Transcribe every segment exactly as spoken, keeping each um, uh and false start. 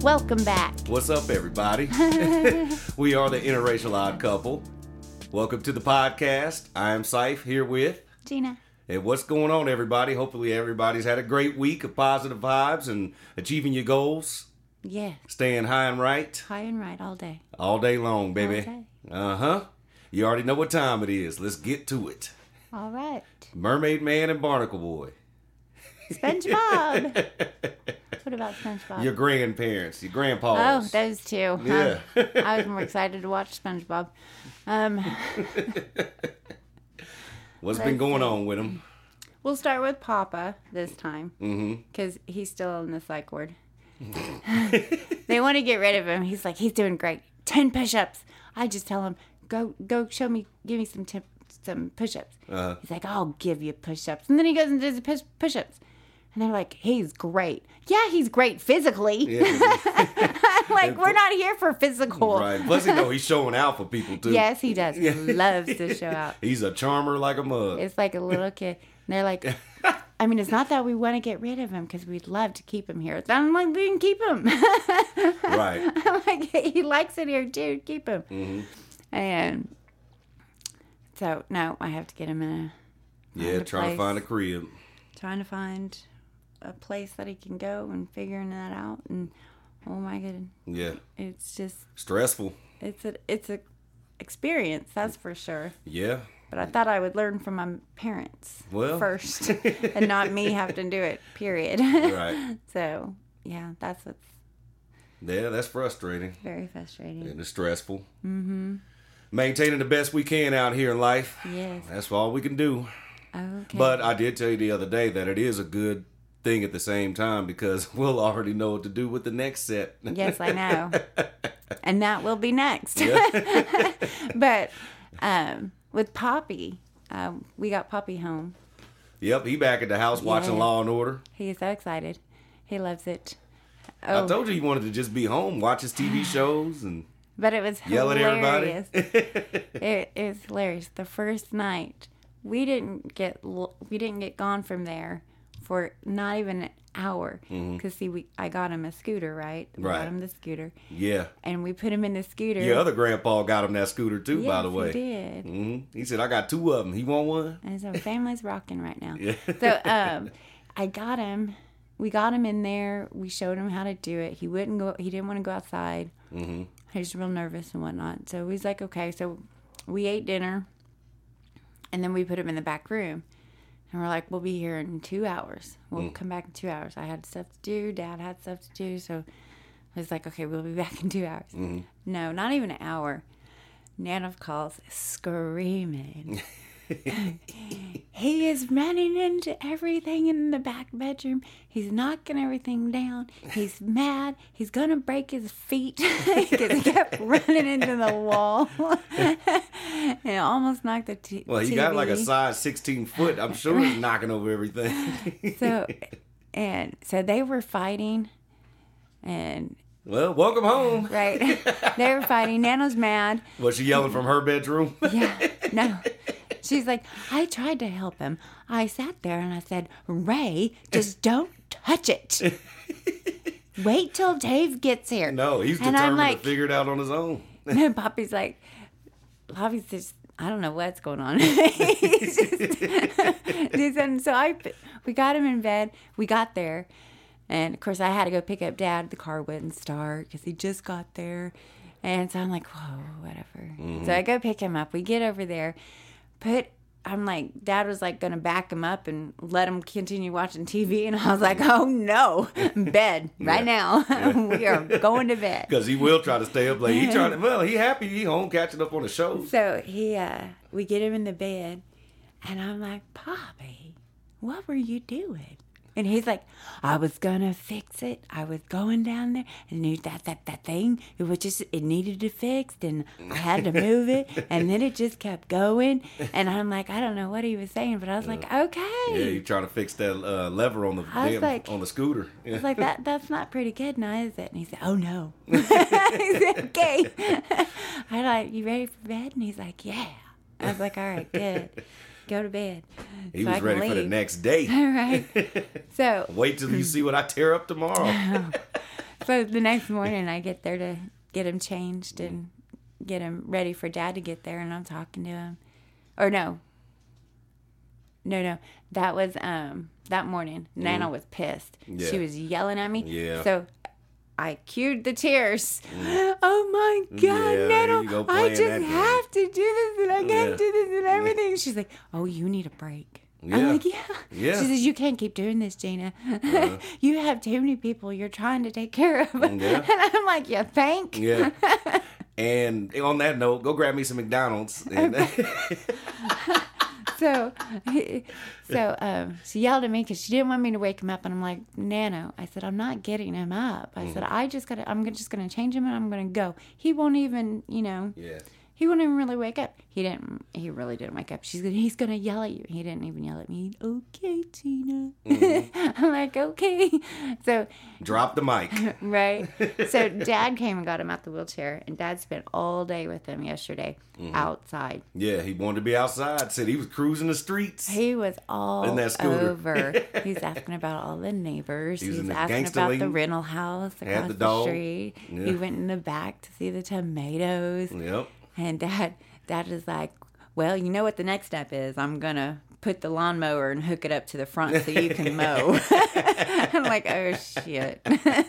Welcome back. What's up, everybody? We are the Interracial Odd Couple. Welcome to the podcast. I am Saif, here with Gina. And what's going on, everybody? Hopefully everybody's had a great week of positive vibes and achieving your goals. Yeah. Staying high and right. High and right all day. All day long, baby. All day. Uh-huh. You already know what time it is. Let's get to it. All right. Mermaid Man and Barnacle Boy. SpongeBob. What about SpongeBob? Your grandparents, your grandpas. Oh, those two. Yeah. Um, I was more excited to watch SpongeBob. Um, What's been going on with them? We'll start with Papa this time. Mm-hmm. Because he's still in the psych ward. They want to get rid of him. He's like, he's doing great. Ten push-ups. I just tell him, go go show me, give me some tip, some push-ups. Uh-huh. He's like, I'll give you push-ups. And then he goes and does the push, push-ups. And they're like, he's great. Yeah, he's great physically. Yeah. Like, we're not here for physical. Right. Plus, you know, he's showing out for people, too. Yes, he does. He loves to show out. He's a charmer like a mug. It's like a little kid. And they're like, I mean, it's not that we want to get rid of him because we'd love to keep him here. I'm like, we can keep him. Right. I'm like, he likes it here, too. Keep him. Mm-hmm. And so, no, I have to get him in a Yeah, trying place. to find a crib. Trying to find a place that he can go and figuring that out. And, oh, my goodness. Yeah. It's just... Stressful. It's a it's a experience, that's for sure. Yeah. But I thought I would learn from my parents well. first and not me have to do it, period. Right. So, yeah, that's what's Yeah, that's frustrating. very frustrating. And it's stressful. Mm-hmm. Maintaining the best we can out here in life. Yes. That's all we can do. Okay. But I did tell you the other day that it is a good thing at the same time because we'll already know what to do with the next set. Yes, I know. And that will be next. Yeah. But um, with Poppy, um, we got Poppy home. Yep, he back at the house watching Yeah. Law and Order. He is so excited. He loves it. Oh. I told you he wanted to just be home, watch his T V shows, and But it was yell hilarious. at everybody. it, it was hilarious. The first night, we didn't get we didn't get gone from there for not even an hour. Because mm-hmm. see, we I got him a scooter, right? We right. got him the scooter. Yeah. And we put him in the scooter. Your other grandpa got him that scooter too, yes, by the way. He did. Mm-hmm. He said, "I got two of them. He want one?" And so family's rocking right now. Yeah. So um, I got him. We got him in there. We showed him how to do it. He wouldn't go. He didn't want to go outside. Mm-hmm. He was real nervous and whatnot. So he's like, okay. So we ate dinner, and then we put him in the back room. And we're like, we'll be here in two hours. We'll mm. come back in two hours. I had stuff to do. Dad had stuff to do. So I was like, okay, we'll be back in two hours. Mm-hmm. No, not even an hour. Nana calls screaming. He is running into everything in the back bedroom. He's knocking everything down. He's mad. He's going to break his feet because he kept running into the wall. And almost knocked the t- Well, he T V. got like a size sixteen foot. I'm sure he's knocking over everything. so, and so they were fighting. And... Well, welcome home. Right. They were fighting. Nana's mad. Was she yelling from her bedroom? Yeah. No. She's like, I tried to help him. I sat there and I said, Ray, just don't touch it. Wait till Dave gets here. No, he's and determined like, to figure it out on his own. And Poppy's like, Poppy's just, I don't know what's going on. He's just, and so I, we got him in bed. We got there. And, of course, I had to go pick up Dad. The car wouldn't start because he just got there. And so I'm like, whoa, whatever. Mm-hmm. So I go pick him up. We get over there. Put, I'm like, Dad was like going to back him up and let him continue watching T V. And I was like, oh, no. Bed right now. Yeah. We are going to bed. Because he will try to stay up late. He trying to, well, he happy he home catching up on the show. So he, uh, we get him in the bed. And I'm like, Poppy, what were you doing? And he's like, I was going to fix it. I was going down there and knew that, that, that thing, it was just, it needed to fix and I had to move it. And then it just kept going. And I'm like, I don't know what he was saying, but I was like, okay. Yeah, you trying to fix that uh, lever on the damn, like, on the scooter. Yeah. I was like, that that's not pretty good now, is it? And he said, oh, no. He said, okay. I'm like, you ready for bed? And he's like, yeah. I was like, all right, good. Go to bed. He so was ready leave. for the next day. All right. So wait till you see what I tear up tomorrow. So the next morning, I get there to get him changed and get him ready for Dad to get there, and I'm talking to him. Or no. No, no. That was um that morning. Mm. Nana was pissed. Yeah. She was yelling at me. Yeah. So I cued the tears. Mm. Oh my God, yeah, Nana, I just have to do this and I can't yeah. do this and everything. Yeah. She's like, oh, you need a break. Yeah. I'm like, yeah. yeah. She says, you can't keep doing this, Gina. Uh-huh. You have too many people you're trying to take care of. Yeah. And I'm like, yeah, think. Yeah. And on that note, go grab me some McDonald's. And so, so um, she yelled at me because she didn't want me to wake him up. And I'm like, Nano, I said, I'm not getting him up. I mm. said, I just got to, I'm just going to change him and I'm going to go. He won't even, you know. Yeah. He wouldn't even really wake up. He didn't. He really didn't wake up. She's gonna, he's gonna yell at you. He didn't even yell at me. Okay, Tina. Mm-hmm. I'm like, okay. So drop the mic. Right. So Dad came and got him out the wheelchair, and Dad spent all day with him yesterday mm-hmm. outside. Yeah, he wanted to be outside. Said he was cruising the streets. He was all in that scooter. Over. He's asking about all the neighbors. He's the asking about the rental house across the, the street. Yeah. He went in the back to see the tomatoes. Yep. And Dad, Dad is like, well, you know what the next step is. I'm going to put the lawnmower and hook it up to the front so you can mow. I'm like, oh, shit.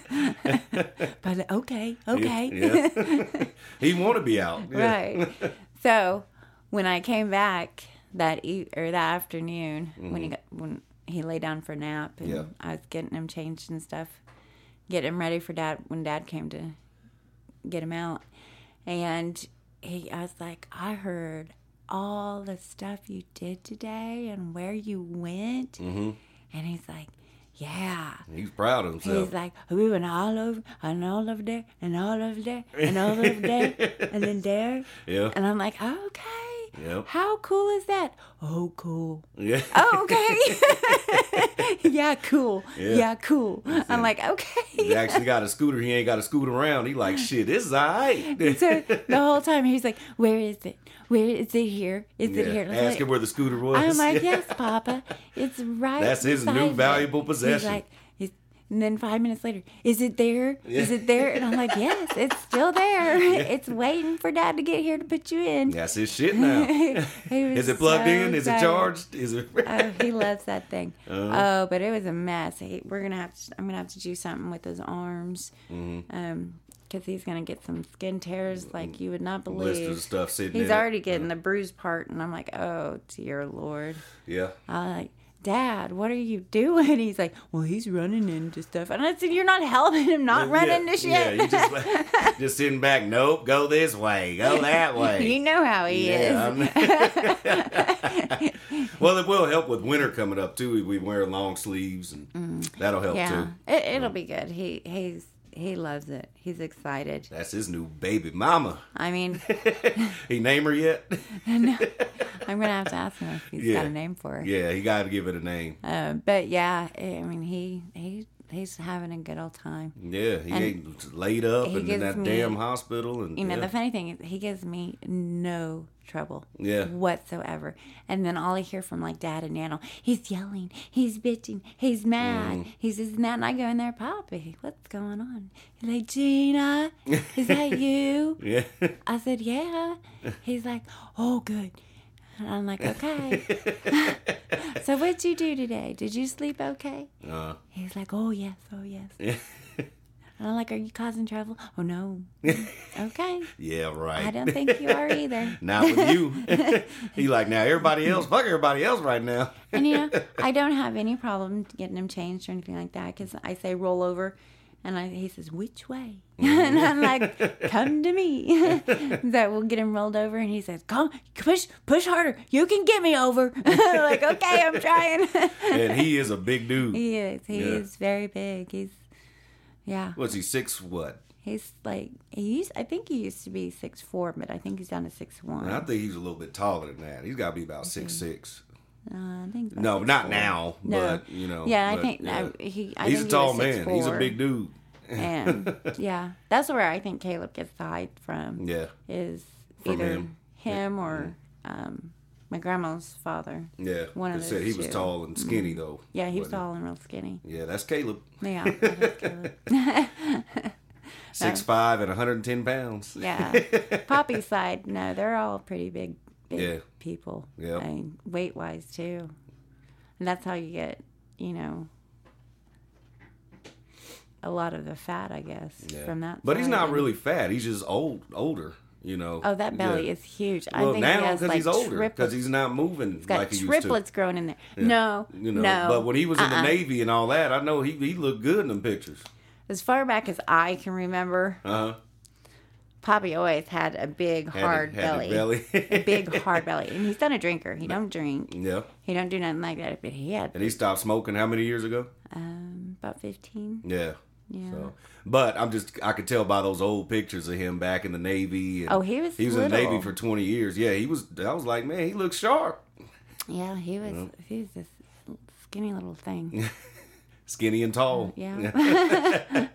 But okay, okay. Yeah, yeah. He want to be out. Yeah. Right. So when I came back that e- or that afternoon, mm-hmm. when he got, when he lay down for a nap, and yeah. I was getting him changed and stuff, getting him ready for Dad when Dad came to get him out. And he, I was like, I heard all the stuff you did today and where you went. Mm-hmm. And he's like, yeah. He's proud of himself. He's like, we went all over and all over there and all over there and all over there and then there. Yeah. And I'm like, okay. Yep. How cool is that? Oh, cool. Yeah. Oh, okay. Yeah, cool. Yeah, yeah cool. That's I'm it. Like, okay. He actually got a scooter. He ain't got to scoot around. He like, shit, this is all right. So the whole time he's like, where is it? Where is it here? Is yeah. it here? Ask him where the scooter was. I'm like, yes, Papa. It's right That's his new valuable it. possession. He's like, he's, and then five minutes later, is it there? Yeah. Is it there? And I'm like, yes, it's still there. Yeah. It's waiting for Dad to get here to put you in. That's his shit now. Is it plugged so in? Is it charged? Is it? Oh, he loves that thing. Uh-huh. Oh, but it was a mess. He, we're gonna have to. I'm gonna have to do something with his arms. Mm-hmm. Um. Because he's going to get some skin tears like you would not believe. List of stuff sitting He's in already it. getting yeah. the bruised part. And I'm like, oh, dear Lord. Yeah. I'm like, Dad, what are you doing? He's like, well, he's running into stuff. And I said, you're not helping him not yeah, run yeah, into shit. Yeah, you just, just sitting back. Nope, go this way. Go that way. You know how he yeah, is. Well, it will help with winter coming up, too. We wear long sleeves, and mm. that'll help, yeah. too. It, it'll be good. He He's... He loves it. He's excited. That's his new baby mama. I mean... He name her yet? No. I'm going to have to ask him if he's yeah. got a name for her. Yeah, he got to give it a name. Uh, but yeah, I mean, he, he he's having a good old time. Yeah, he and ain't laid up and in that me, damn hospital. And You know, yeah. the funny thing is, he gives me no trouble yeah. whatsoever. And then all I hear from like Dad and Nano, he's yelling, he's bitching, he's mad, mm. he's this and that. And I go in there, Poppy, what's going on? He's like, Gina, is that you? Yeah. I said, yeah. He's like, oh, good. And I'm like, okay. So what'd you do today? Did you sleep okay? Uh, He's like, oh, yes, oh, yes. Yeah. And I'm like, are you causing trouble? Oh, no. Okay. Yeah, right. I don't think you are either. Not with you. He like, now everybody else, fuck everybody else right now. And, you know, I don't have any problem getting him changed or anything like that because I say roll over. And I, he says, which way? Mm-hmm. And I'm like, come to me. That we'll get him rolled over. And he says, come, push, push harder. You can get me over. Like, okay, I'm trying. And he is a big dude. He is. He yeah. is very big. He's, yeah. What's he, six what? He's like, he used, I think he used to be six foot four, but I think he's down to six one. I think he's a little bit taller than that. He's got to be about six foot six. Uh, I think no, six not four. now, no. but, you know. Yeah, but, I think yeah. I, he, I he's think a tall he man. He's a big dude. And yeah, that's where I think Caleb gets the height from. Yeah, is from either him, him or um, My grandma's father. Yeah. One of They said he was two. tall and skinny, though. Yeah, he was Wasn't tall and real skinny. Yeah, that's Caleb. Yeah, that is Caleb. six five and one hundred ten pounds. Yeah. Poppy's side, no, they're all pretty big, big Yeah. people. Yeah. I mean, weight-wise, too. And that's how you get, you know, a lot of the fat, I guess, Yeah. from that But he's side. not And- really fat. He's just old, older, you know. Oh, that belly Yeah. is huge. I Well, think he now has because like he's older, because triplets. he's not moving He's got like he used to. triplets growing in there. No, You know, no. but when he was in uh-uh. the Navy and all that, I know he he looked good in them pictures. As far back as I can remember, Uh huh. Poppy always had a big hard belly. belly. A big hard belly. And he's not a drinker. He don't drink. Yeah. He don't do nothing like that. But he had And he stopped smoking how many years ago? um, about fifteen. Yeah. Yeah. So, but I'm just I could tell by those old pictures of him back in the Navy. And Oh, he was he was in the little. Navy for twenty years. Yeah, he was. I was like, man, he looks sharp, Yeah, he was. He was this skinny little thing. skinny and tall. Yeah. That's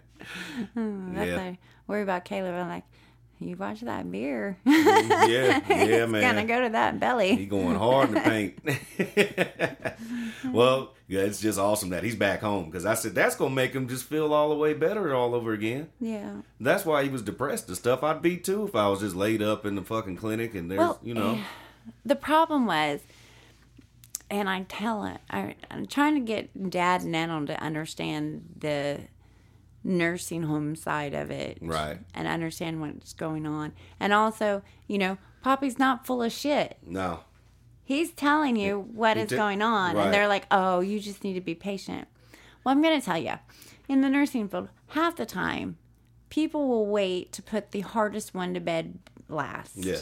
Yeah. I worry about Caleb. I'm like, you watch that beer. yeah, yeah, It's man. gonna go to that belly. He going hard in the paint. Well, yeah, it's just awesome that he's back home because I said that's gonna make him just feel all the way better all over again. Yeah. That's why he was depressed. The stuff I'd be too if I was just laid up in the fucking clinic and there's, Well, you know. The problem was, and I tell it, I, I'm trying to get Dad and Nana to understand the nursing home side of it. Right. And understand what's going on. And also, you know, Poppy's not full of shit. No. He's telling you what He is t- going on. right. And they're like, oh, you just need to be patient. Well, I'm going to tell you, in the nursing field, half the time, people will wait to put the hardest one to bed last. Yeah.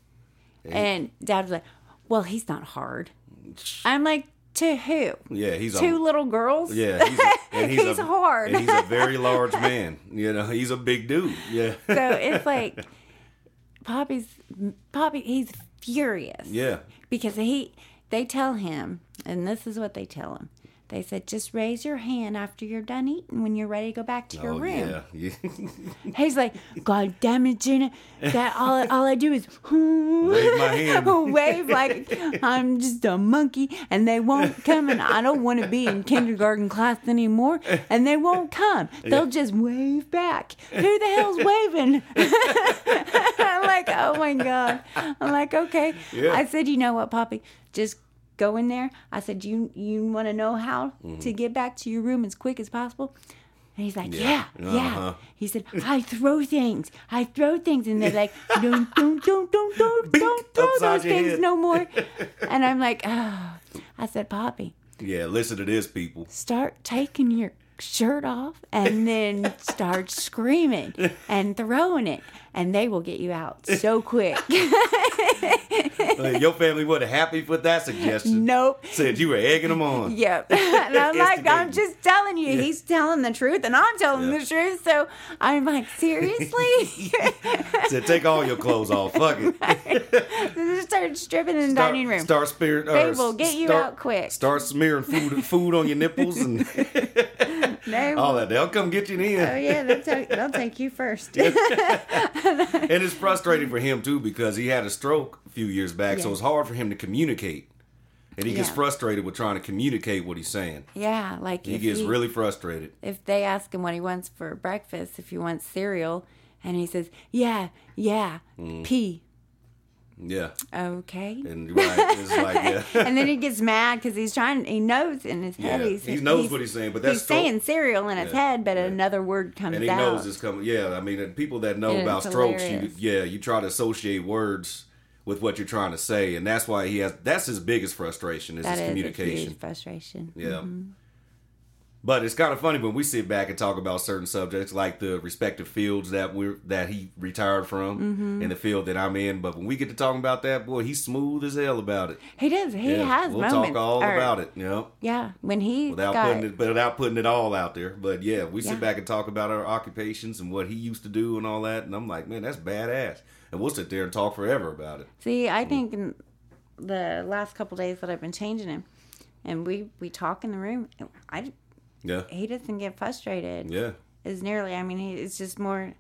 And Dad was like, well, he's not hard. I'm like, to who? Yeah, he's Two a, little girls? Yeah, he's, a, and he's, He's a, hard. And he's a very large man. You know, he's a big dude. Yeah. So it's like, Poppy's, Poppy, he's furious. Yeah. Because he, they tell him, and this is what they tell him. They said, just raise your hand after you're done eating when you're ready to go back to your Oh, room. yeah. yeah. He's like, God damn it, Gina. That all, all I do is Wave my hand. wave like I'm just a monkey, and they won't come, and I don't want to be in kindergarten class anymore, and they won't come. They'll just wave back. Who the hell's waving? I'm like, oh my God. I'm like, okay. Yeah. I said, you know what, Poppy? Just go in there. I said, you you want to know how Mm-hmm. to get back to your room as quick as possible? And he's like, yeah, Yeah. yeah. Uh-huh. He said, I throw things. I throw things. And they're like, don't, don't, don't, don't, don't, Bink, don't throw upside those your things head. no more. And I'm like, oh. I said, Poppy, Yeah, listen to this, people. start taking your shirt off and then start screaming and throwing it. And they will get you out so quick. Uh, Your family wasn't happy with that suggestion. Nope. Said you were egging them on. Yep. And I'm like, I'm Instigating. just telling you, he's telling the truth and I'm telling Yeah. the truth. So I'm like, seriously? Said take all your clothes off. Fuck it. Just start stripping in the Start, dining room. Start spearing. They or will get you start- out quick. Start smearing food food on your nipples and They all will- that. They'll come get you in. Oh yeah, they'll take, they'll take you first. And it's frustrating for him too because he had a stroke a few years back, so Yeah. it's hard for him to communicate. And he gets Yeah. frustrated with trying to communicate what he's saying. Yeah, like He if gets he- really frustrated. if they ask him what he wants for breakfast, if he wants cereal, and he says, "Yeah, yeah, Mm. pea." Yeah. Okay. And right, it's like yeah. And then he gets mad because he's trying. He knows in his head. Yeah, He's, he knows what he's saying, but that's he's saying cereal in his Yeah, head, but yeah. another word comes And he out. knows it's coming. Yeah, I mean, and people that know And about it's strokes, you, hilarious. yeah, you try to associate words with what you're trying to say, and that's why he has. That's his biggest frustration is That his is a communication. huge frustration. Yeah. Mm-hmm. But it's kind of funny when we sit back and talk about certain subjects, like the respective fields that we're that he retired from, Mm-hmm. and the field that I'm in. But when we get to talking about that, boy, he's smooth as hell about it. He does. He Yeah, has we'll moments. talk all or- about it. You know. Yeah, when he Without got putting it, but without putting it all out there. But yeah, we sit Yeah. back and talk about our occupations and what he used to do and all that, and I'm like, man, that's badass. And we'll sit there and talk forever about it. See, I think in the last couple days that I've been changing him, and we we talk in the room, I Yeah, he doesn't get frustrated yeah, as nearly. I mean, he, it's just more.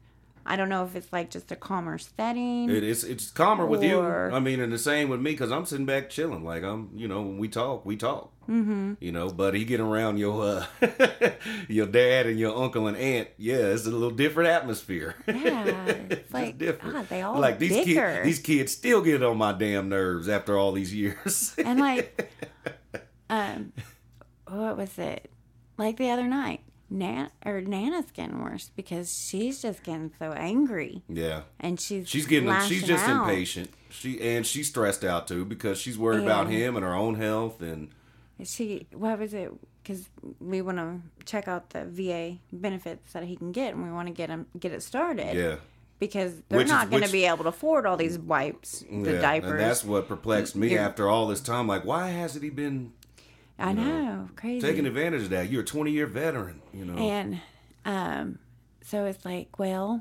I don't know if it's like just a calmer setting. It is. It's calmer with you. Or- I mean, and the same with me because I'm sitting back chilling. Like I'm, you know, when we talk, we talk. Mm-hmm. You know, but he get around your uh, your dad and your uncle and aunt. Yeah, it's a little different atmosphere. Yeah, it's like different. God, they all like these bicker. kids. These kids still get on my damn nerves after all these years. And like, um, what was it? Like the other night, Nan or Nana's getting worse because she's just getting so angry. Yeah, and she's she's getting. lashing She's just out. impatient. She and she's stressed out too because she's worried about And- him and her own health and. She, what was it? Because we want to check out the V A benefits that he can get, and we want to get him get it started. Yeah. Because they're Which is- not going to which- be able to afford all these wipes, the Yeah, diapers. and that's what perplexed me You're- after all this time. Like, why hasn't he been I know, know, crazy. taking advantage of that? You're a twenty year veteran, you know. And um, so it's like, well,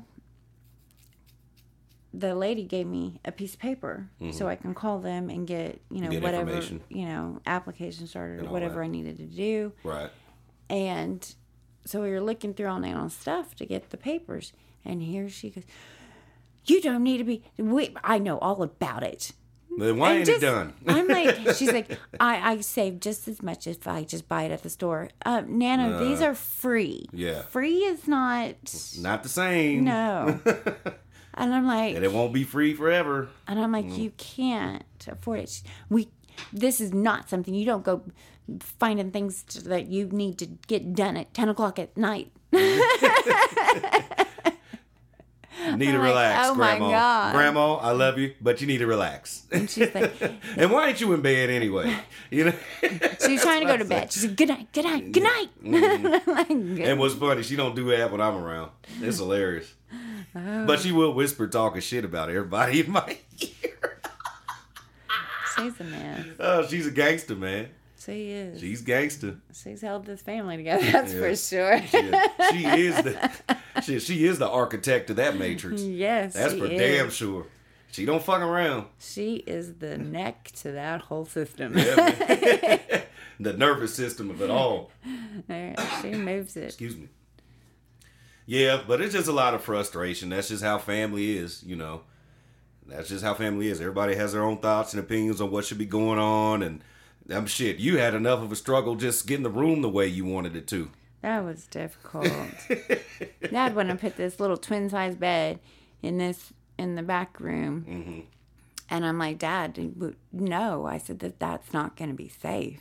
the lady gave me a piece of paper so I can call them and get, you know, Mm-hmm. Get whatever, information. you know, application started or all whatever that. I needed to do. Right. And so we were looking through all Nana's stuff to get the papers. And here she goes, you don't need to be, we, I know all about it. Then why And ain't just- it done? I'm like, she's like, I, I save just as much if I just buy it at the store. Uh, Nana, these are free. yeah. Free is not, Not the same. no. And I'm like, And it won't be free forever. and I'm like, Mm. you can't afford it. We, this is not something you don't go finding things to, that you need to get done at ten o'clock at night. You need to I'm like, relax, oh my Grandma. God. Grandma, I love you, but you need to relax. And she's like, And why ain't you in bed anyway? You know. she's trying to go to bed. She's like, good night, good night, good night. Mm-hmm. Like, good. And what's funny, she don't do that when I'm around. It's hilarious. Oh. But she will whisper talking shit about everybody in my ear. She's a mess. Oh, she's a gangster, man. She is. She's gangster. She's held this family together. That's Yeah. for sure. She, she is the she, she is the architect of that matrix. Yes, That's she for is. damn sure. She don't fuck around. She is the neck to that whole system. The nervous system of it all. She moves it. Excuse me. Yeah, but it's just a lot of frustration. That's just how family is, you know. That's just how family is. Everybody has their own thoughts and opinions on what should be going on, and um, shit, you had enough of a struggle just getting the room the way you wanted it to. That was difficult. Dad went and put this little twin size bed in this in the back room, Mm-hmm. and I'm like, Dad, no. I said that that's not going to be safe.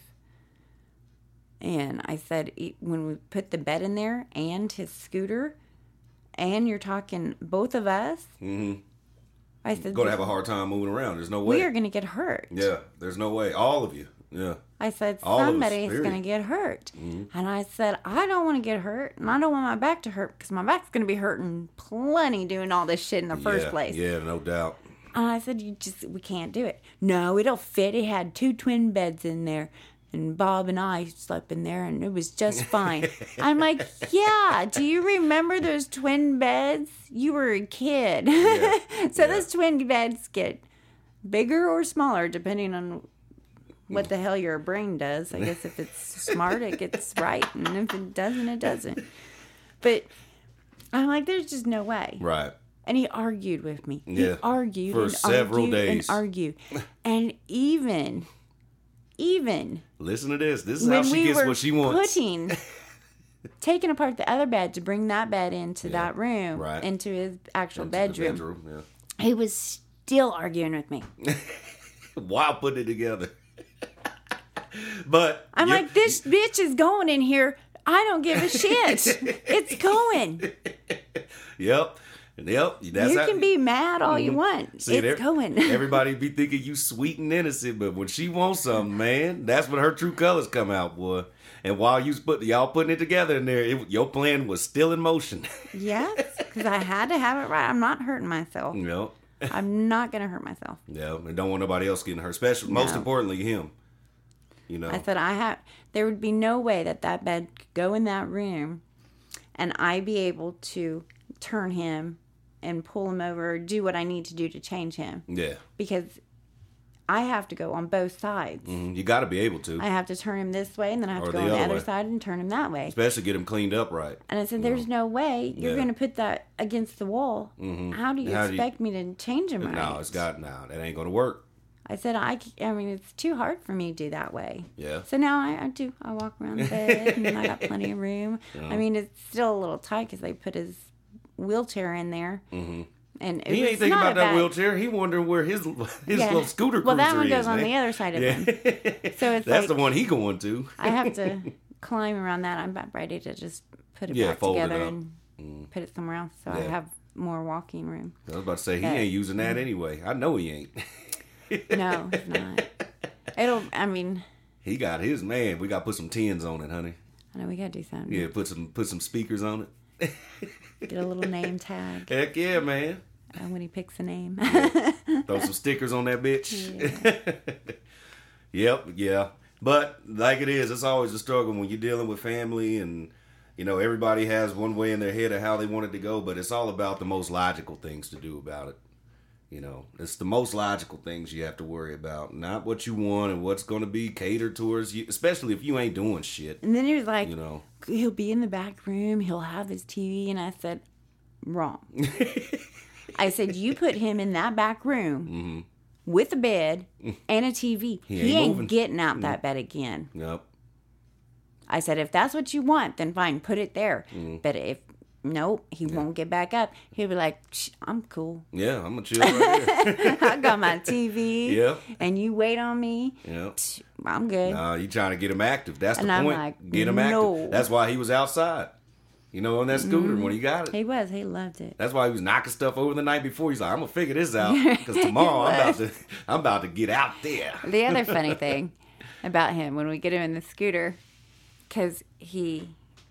And I said, e- when we put the bed in there and his scooter, and you're talking both of us, Mm-hmm. I said, Going to have a hard time moving around. There's no way. we are going to get hurt. Yeah, there's no way. All of you. Yeah. I said, All of us, somebody's period. going to get hurt. And I said, I don't want to get hurt, and I don't want my back to hurt, because my back's going to be hurting plenty doing all this shit in the first yeah, place. Yeah, no doubt. And I said, you just, we can't do it. No, it'll fit. It had two twin beds in there. And Bob and I slept in there, and it was just fine. I'm like, yeah, do you remember those twin beds? You were a kid. Yeah. so Yeah. those twin beds get bigger or smaller, depending on what the hell your brain does. I guess if it's smart, it gets right. And if it doesn't, it doesn't. But I'm like, there's just no way. Right. And he argued with me. He Yeah. argued For and several argued days. and argued. And even, even Listen to this. This is how when she we gets were what she wants. putting, taking apart the other bed to bring that bed into that room, right. into his actual Into the bedroom, bedroom, he was still arguing with me. yeah. While putting it together. But I'm you're- like, this bitch is going in here. I don't give a shit. It's going. Yep. Yep. That's you how, can be mad all you want. See, it's there- going. Everybody be thinking you sweet and innocent, but when she wants something, man, that's when her true colors come out, boy. And while you put y'all putting it together in there, it, your plan was still in motion. Yes, because I had to have it right. I'm not hurting myself. you know. I'm not going to hurt myself. Yeah, and don't want nobody else getting hurt. Especially, most No. importantly, him. You know. I said I have. There would be no way that that bed could go in that room, and I be able to turn him and pull him over, or do what I need to do to change him, Yeah. because I have to go on both sides. Mm-hmm. You got to be able to. I have to turn him this way, and then I have Or to go the on the other other way. side and turn him that way. Especially get them cleaned up right. And I said, "There's no way you're Yeah. going to put that against the wall. Mm-hmm. How do you How do you- expect me to change him right?" No, it's got no. That ain't gonna work. I said, I, c- I mean, it's too hard for me to do that way. Yeah. So now I, I do. I walk around the bed, and then I got plenty of room. Yeah. I mean, it's still a little tight because they put his wheelchair in there. Mm-hmm. And it He was ain't thinking not about a that bad- wheelchair. He wondering where his his Yeah. little scooter Well, that cruiser one goes is, on man. the other side of Yeah. him. So it's That's like the one he going to. I have to climb around that. I'm about ready to just put it Yeah, back fold it together up. and Mm. put it somewhere else so I Yeah. have more walking room. I was about to say he But- ain't using that anyway. I know he ain't. No, it's not. It'll. I mean, He got his man. We got to put some tins on it, honey. I know we gotta do something. Yeah, put some put some speakers on it. Get a little name tag Heck yeah, man. uh, when he picks a name. Throw some stickers on that bitch. Yep, yeah. But like it is, it's always a struggle when you're dealing with family, and you know everybody has one way in their head of how they want it to go. But it's all about the most logical things to do about it. You know, it's the most logical things you have to worry about, not what you want and what's going to be catered towards you. Especially if you ain't doing shit. And then he was like, You know. he'll be in the back room. He'll have his T V, and I said, wrong. I said, you put him in that back room Mm-hmm. with a bed and a T V. He He ain't ain't, moving. getting out that bed again. Yep. I said, if that's what you want, then fine, put it there. Mm-hmm. But if nope, he won't get back up. He'll be like, "Shh, I'm cool. Yeah, I'm gonna chill right here. I got my T V, Yep. and you wait on me. Yep. Shh, I'm good." Nah, you trying to get him active. That's And the I'm point. like, Get him no. active. That's why he was outside. You know, on that scooter when he got it. He was. He loved it. That's why he was knocking stuff over the night before. He's like, I'm gonna figure this out because tomorrow I'm about to, I'm about to get out there. The other funny thing about him when we get him in the scooter, because he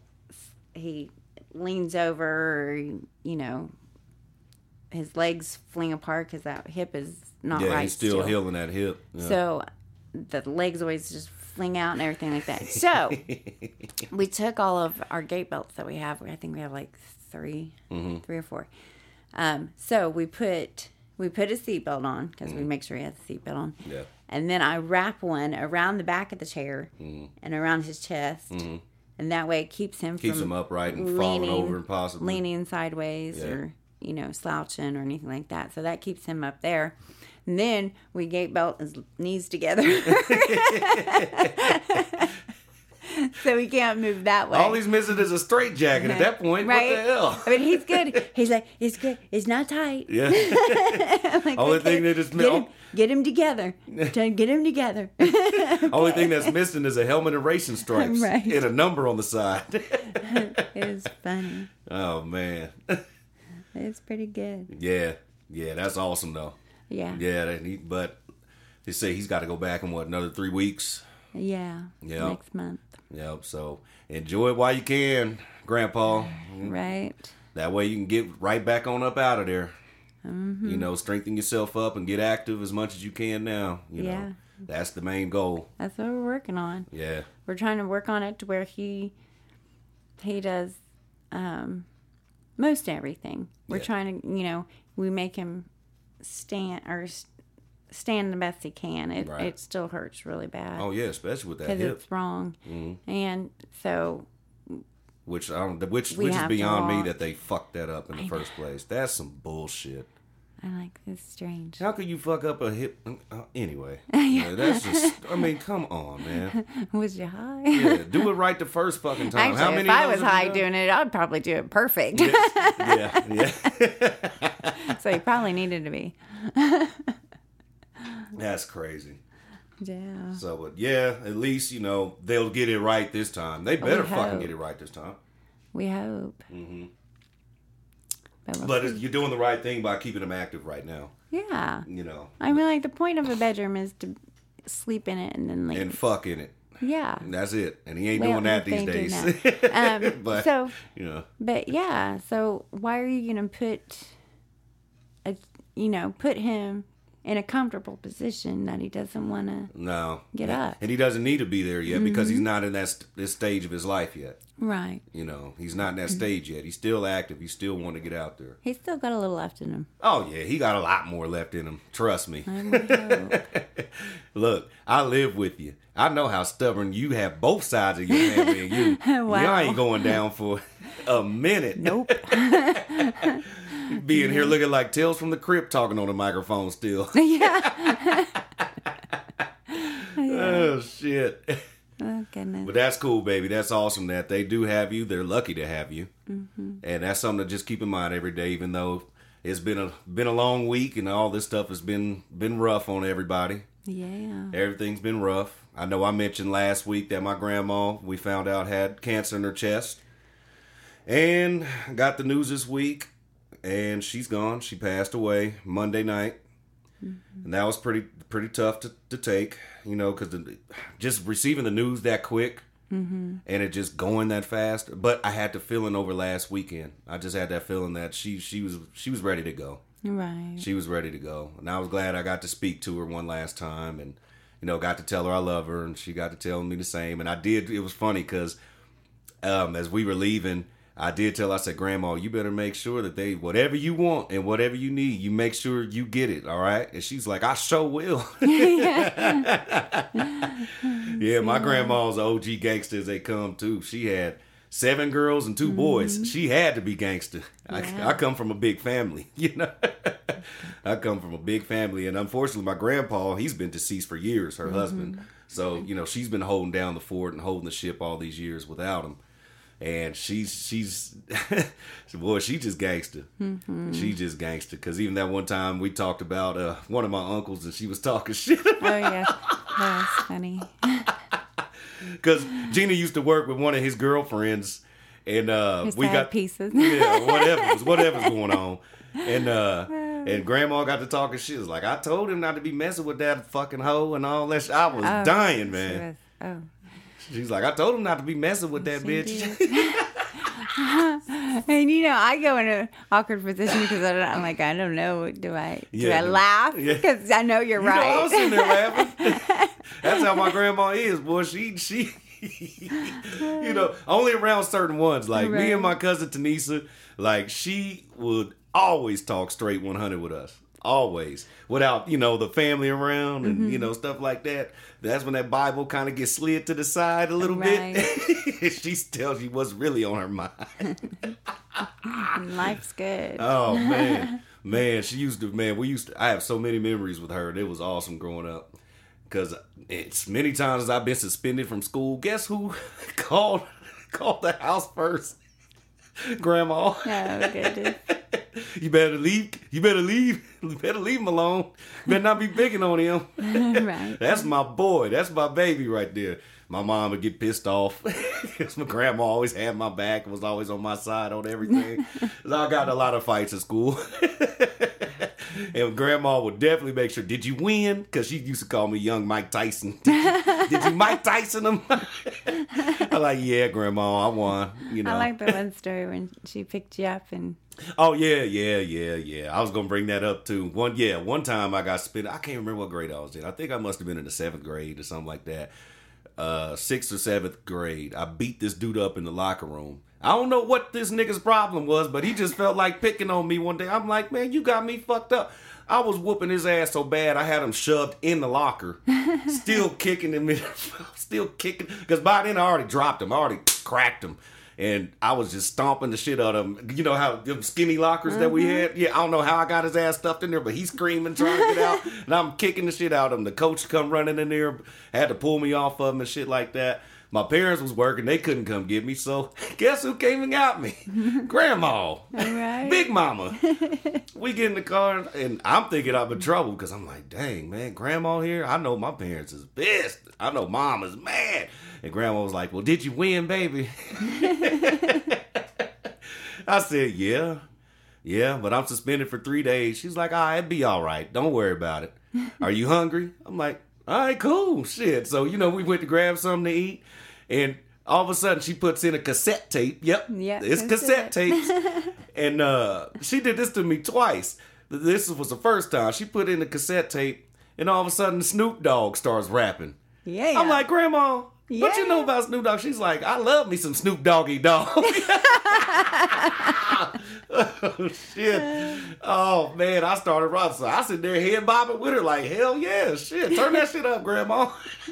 he leans over, or, you know, his legs fling apart because that hip is not Yeah, right. he's still, healing that hip. Yeah. So the legs always just fling out and everything like that. So we took all of our gate belts that we have. I think we have like 3 Mm-hmm. three or four. Um, so we put we put a seatbelt on because we make sure he has a seatbelt on. Mm-hmm. Yeah. And then I wrap one around the back of the chair Mm-hmm. and around his chest, and that way it keeps him Keeps from him upright and falling over and possibly. leaning sideways Yeah. or, you know, slouching or anything like that. So that keeps him up there. And then we gate belt his knees together. So he can't move that way. All he's missing is a straight jacket at that point. Right? What the hell? I mean, he's good. He's like, it's good. It's not tight. Yeah. I'm like, Only okay, thing that is get him, get him together. Try to get him together. Only thing that's missing is a helmet and racing stripes Right. and a number on the side. It was funny. Oh man. It's pretty good. Yeah. Yeah, that's awesome though. Yeah. Yeah, that he, but they say he's got to go back in what, another three weeks. Yeah. Yeah. Next month. Yep. So enjoy it while you can, Grandpa. Right. That way you can get right back on up out of there. Mm-hmm. You know, strengthen yourself up and get active as much as you can now. You Yeah. know, that's the main goal. That's what we're working on. Yeah. We're trying to work on it to where he he does um, most everything. We're Yeah. trying to, you know, we make him stand or s- stand the best he can. It Right. it still hurts really bad Oh yeah, especially with that because hip, it's wrong, Mhm. and so which I don't, which We which is have to beyond me walk. that they fucked that up in the first place. That's some bullshit. I'm like, this is strange. How could you fuck up a hip? Uh, anyway, yeah, that's just. I mean, come on, man. Was you high? Yeah, do it right the first fucking time. Actually, How many if I of was those have high you done? doing it, I'd probably do it perfect. Yeah, yeah. So he probably needed to be. That's crazy. Yeah. So, but yeah, at least you know they'll get it right this time. They better We fucking hope. get it right this time. We hope. hmm But, we'll But see. it's, you're doing the right thing by keeping them active right now. Yeah. You know, I mean, like, the point of a bedroom is to sleep in it and then, like, and fuck in it. yeah. And that's it. And he ain't Well, doing that they these ain't days. doing Um, but so, you know, but yeah, so why are you going to put, a, you know, put him in a comfortable position that he doesn't want to No. get up. And he doesn't need to be there yet mm-hmm. because he's not in that st- this stage of his life yet. Right. You know, he's not in that stage yet. He's still active. He still want to get out there. He's still got a little left in him. Oh, yeah. He got a lot more left in him. Trust me. I would hope. Look, I live with you. I know how stubborn you have both sides of your family and you. Wow. You ain't going down for a minute. Nope. Being here looking like Tales from the Crypt talking on the microphone still. Yeah. Oh, shit. Oh, goodness. But that's cool, baby. That's awesome that they do have you. They're lucky to have you. Mm-hmm. And that's something to just keep in mind every day, even though it's been a been a long week and all this stuff has been been rough on everybody. Yeah. Everything's been rough. I know I mentioned last week that my grandma, we found out, had cancer in her chest. And got the news this week. And she's gone. She passed away Monday night. Mm-hmm. And that was pretty pretty tough to, to take, you know, because just receiving the news that quick mm-hmm. and it just going that fast. But I had the feeling over last weekend. I just had that feeling that she she was she was ready to go. Right. She was ready to go. And I was glad I got to speak to her one last time and, you know, got to tell her I love her. And she got to tell me the same. And I did. It was funny because um, as we were leaving, I did tell her, I said, Grandma, you better make sure that they, whatever you want and whatever you need, you make sure you get it, all right? And she's like, I sure will. Yeah, my grandma's O G gangster as they come, too. She had seven girls and two mm-hmm. boys. She had to be gangster. Yeah. I, I come from a big family, you know? I come from a big family. And unfortunately, my grandpa, he's been deceased for years, her mm-hmm. husband. So, you know, she's been holding down the fort and holding the ship all these years without him. And she's, she's, boy, she just gangster. Mm-hmm. She just gangster. Because even that one time we talked about uh, one of my uncles and she was talking shit. Oh, yeah. That was funny. Because Gina used to work with one of his girlfriends. And uh, his we got pieces. Yeah, whatever, whatever's going on. And uh, and Grandma got to talking shit. It was like, I told him not to be messing with that fucking hoe and all that shit. I was oh, dying, man. Was, oh. She's like, I told him not to be messing with that she bitch. And you know, I go in an awkward position because I'm like, I don't know. Do I do yeah, I laugh? Because yeah. I know you're you right. Know, I was sitting there laughing. That's how my grandma is, boy. She she, you know, only around certain ones. Like right. me and my cousin Tanisa, like she would always talk straight one hundred with us. Always. Without, you know, the family around and, mm-hmm. you know, stuff like that. That's when that Bible kind of gets slid to the side a little right. bit. She tells you what's really on her mind. Life's good. Oh, man. Man, she used to, man, we used to, I have so many memories with her. It was awesome growing up. Because it's many times as I've been suspended from school. Guess who called, called the house first? Grandma. Oh, goodness. You better leave. You better leave. You better leave him alone. You better not be picking on him. Right. That's my boy. That's my baby right there. My mom would get pissed off because my grandma always had my back and was always on my side on everything. I got in a lot of fights at school. And grandma would definitely make sure, did you win? Because she used to call me young Mike Tyson. Did you, did you Mike Tyson him? I'm like, yeah, grandma, I won. You know. I like the one story when she picked you up and... Oh, yeah, yeah, yeah, yeah. I was going to bring that up, too. One, yeah, one time I got spit. I can't remember what grade I was in. I think I must have been in the seventh grade or something like that. Uh, sixth or seventh grade. I beat this dude up in the locker room. I don't know what this nigga's problem was, but he just felt like picking on me one day. I'm like, man, you got me fucked up. I was whooping his ass so bad I had him shoved in the locker. Still kicking him. In, still kicking. Because by then I already dropped him. I already cracked him. And I was just stomping the shit out of him. You know how them skinny lockers mm-hmm. that we had? Yeah, I don't know how I got his ass stuffed in there, but he's screaming, trying to get out. And I'm kicking the shit out of him. The coach come running in there, had to pull me off of him and shit like that. My parents was working. They couldn't come get me. So guess who came and got me? Grandma. All right. Big mama. We get in the car, and I'm thinking I'm in trouble because I'm like, dang, man, grandma here? I know my parents is pissed. I know mom is mad. And grandma was like, well, did you win, baby? I said, yeah. Yeah, but I'm suspended for three days. She's like, all right, it'd be all right. Don't worry about it. Are you hungry? I'm like, all right, cool. Shit. So, you know, we went to grab something to eat. And all of a sudden, she puts in a cassette tape. Yep. Yeah, it's cassette, cassette tapes. And uh, she did this to me twice. This was the first time she put in the cassette tape, and all of a sudden Snoop Dogg starts rapping. Yeah. I'm like, Grandma, yeah. what you know about Snoop Dogg? She's like, I love me some Snoop Doggy Dogg. Oh, shit. Oh, man, I started rocking. So I sit there head bobbing with her like, hell yeah, shit. Turn that shit up, Grandma.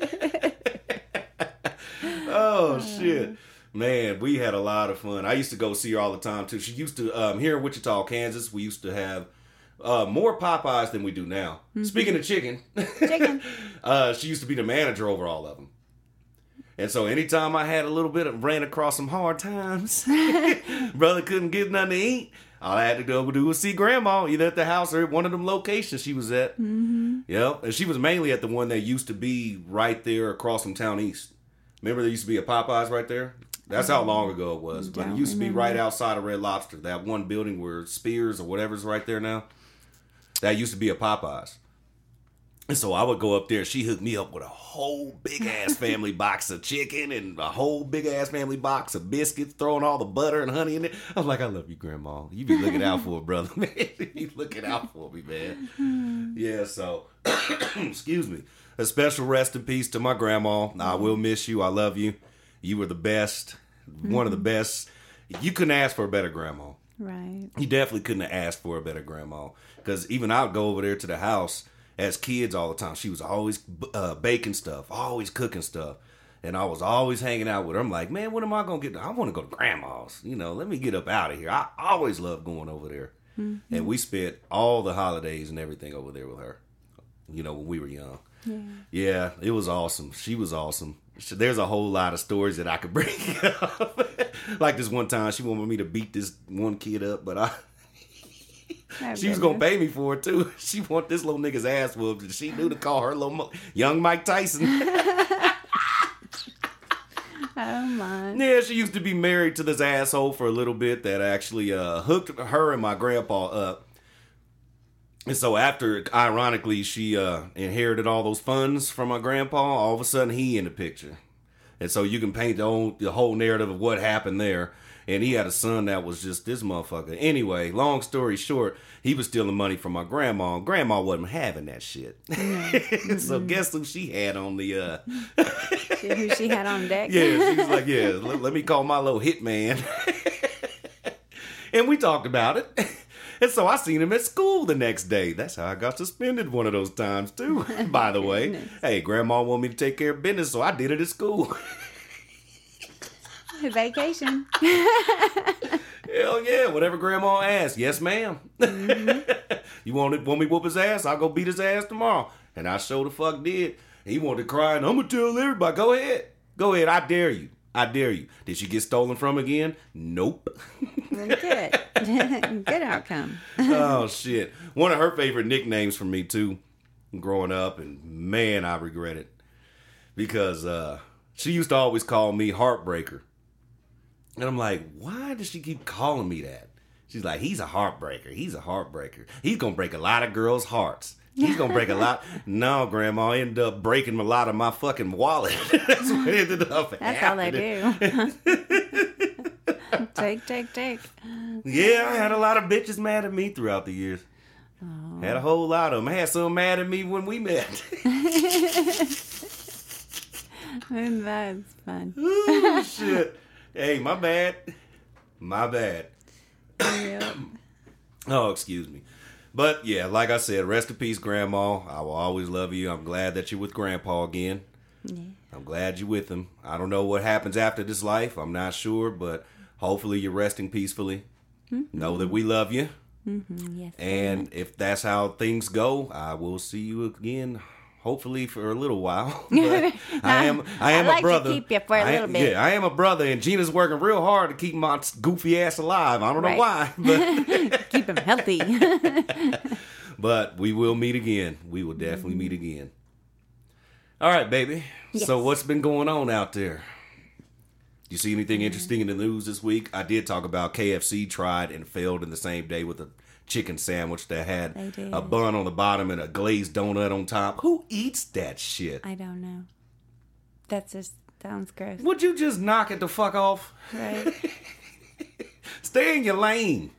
Oh, shit. Man, we had a lot of fun. I used to go see her all the time, too. She used to, um, here in Wichita, Kansas, we used to have uh, more Popeyes than we do now. Mm-hmm. Speaking of chicken, chicken. uh, she used to be the manager over all of them. And so anytime I had a little bit of, ran across some hard times, brother couldn't get nothing to eat, all I had to go do was see Grandma, either at the house or at one of them locations she was at. Mm-hmm. Yep. And she was mainly at the one that used to be right there across from Town East. Remember there used to be a Popeyes right there? That's how long ago it was. But it used to be right outside of Red Lobster. That one building where Spears or whatever's right there now. That used to be a Popeyes. And so I would go up there. She hooked me up with a whole big-ass family box of chicken and a whole big-ass family box of biscuits, throwing all the butter and honey in it. I'm like, I love you, Grandma. You be looking out for it, brother, man. You be looking out for me, man. Yeah, so, excuse me. A special rest in peace to my grandma. I will miss you. I love you. You were the best. Mm-hmm. One of the best. You couldn't ask for a better grandma. Right. You definitely couldn't have asked for a better grandma. Because even I would go over there to the house as kids all the time. She was always uh, baking stuff, always cooking stuff. And I was always hanging out with her. I'm like, man, when am I going to get? I want to go to Grandma's. You know, let me get up out of here. I always loved going over there. Mm-hmm. And we spent all the holidays and everything over there with her, you know, when we were young. Yeah, yeah, it was awesome. She was awesome. There's a whole lot of stories that I could bring up. Like this one time, she wanted me to beat this one kid up, but I... She was gonna pay me for it too. She want this little nigga's ass whooped, and she knew to call her little mo- young Mike Tyson. Oh my! Yeah, she used to be married to this asshole for a little bit that actually uh, hooked her and my grandpa up. And so after, ironically, she uh, inherited all those funds from my grandpa. All of a sudden, he in the picture, and so you can paint the whole, the whole narrative of what happened there. And he had a son that was just this motherfucker. Anyway, long story short, he was stealing money from my grandma. Grandma wasn't having that shit. Mm-hmm. So guess who she had on the... Uh... Who she had on deck? Yeah, she was like, yeah, let, let me call my little hitman. And we talked about it. And so I seen him at school the next day. That's how I got suspended one of those times, too. By the way. Goodness. Hey, Grandma wanted me to take care of business, so I did it at school. Vacation. Hell yeah, whatever Grandma asked. Yes, ma'am. Mm-hmm. You want, it, want me to whoop his ass? I'll go beat his ass tomorrow. And I sure the fuck did. He wanted to cry, and I'm going to tell everybody. Go ahead. Go ahead. I dare you. I dare you. Did she get stolen from again? Nope. Well, good. Good outcome. Oh, shit. One of her favorite nicknames for me, too, growing up, and man, I regret it. Because uh, she used to always call me Heartbreaker. And I'm like, why does she keep calling me that? She's like, he's a heartbreaker. He's a heartbreaker. He's going to break a lot of girls' hearts. He's going to break a lot. No, Grandma, I ended up breaking a lot of my fucking wallet. That's what ended up That's happening. all they do. Take, take, take. Yeah, I had a lot of bitches mad at me throughout the years. Oh. Had a whole lot of them. I had some mad at me when we met. That's fun. Ooh, shit. Hey, my bad. My bad. Yep. Oh, excuse me. But, yeah, like I said, rest in peace, Grandma. I will always love you. I'm glad that you're with Grandpa again. Yeah. I'm glad you're with him. I don't know what happens after this life. I'm not sure, but hopefully you're resting peacefully. Mm-hmm. Know that we love you. Mm-hmm. Yes. And if that's how things go, I will see you again. Hopefully for a little while. But I am I am I like a brother. To keep you for a I little am, bit. Yeah, I am a brother, and Gina's working real hard to keep my goofy ass alive. I don't right. know why, but keep him healthy. But we will meet again. We will definitely mm-hmm. meet again. All right, baby. Yes. So what's been going on out there? You see anything mm-hmm. interesting in the news this week? I did talk about K F C tried and failed in the same day with a chicken sandwich that had a bun on the bottom and a glazed donut on top. Who eats that shit? I don't know. That just sounds gross. Would you just knock it the fuck off? Right. Stay in your lane.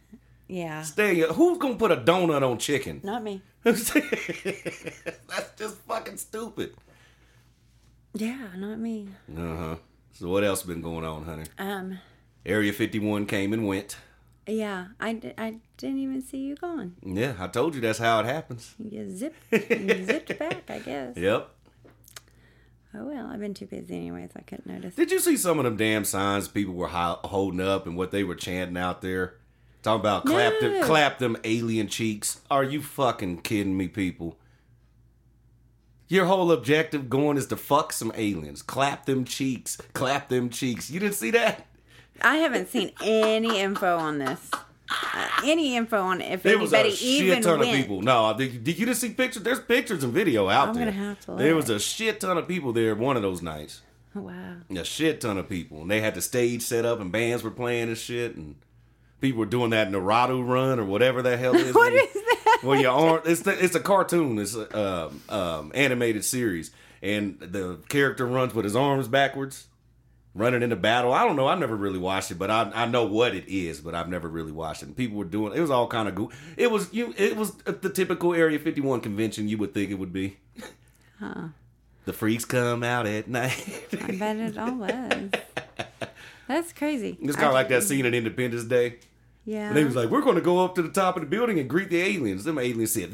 Yeah. Stay. Who's gonna put a donut on chicken? Not me. That's just fucking stupid. Yeah, not me. Uh huh. So what else been going on, honey? Um. Area fifty-one came and went. Yeah, I, di- I didn't even see you gone. Yeah, I told you that's how it happens. You zipped, you zipped back, I guess. Yep. Oh well, I've been too busy anyway, so I couldn't notice. Did you see some of them damn signs people were ho- holding up and what they were chanting out there? Talking about clap No. them, clap them alien cheeks. Are you fucking kidding me, people? Your whole objective going is to fuck some aliens. Clap them cheeks. Clap them cheeks. You didn't see that? I haven't seen any info on this. Uh, any info on if There was anybody a even shit ton went. of people. No, did, did you just see pictures? There's pictures and video out I'm there. gonna have to look. There was a shit ton of people there one of those nights. Wow. A shit ton of people. And they had the stage set up and bands were playing and shit. And people were doing that Naruto run or whatever the hell it is. What when is that? Well, your arm, it's the, it's a cartoon. It's a um, um, animated series. And the character runs with his arms backwards, running into battle. I don't know. I never really watched it, but I I know what it is, but I've never really watched it. And people were doing it. Was all kind of go- It was you. It was the typical Area fifty-one convention you would think it would be. Huh. The freaks come out at night. I bet it all was. That's crazy. It's kind of like that scene at Independence Day. Yeah. And they was like, we're going to go up to the top of the building and greet the aliens. Them aliens said,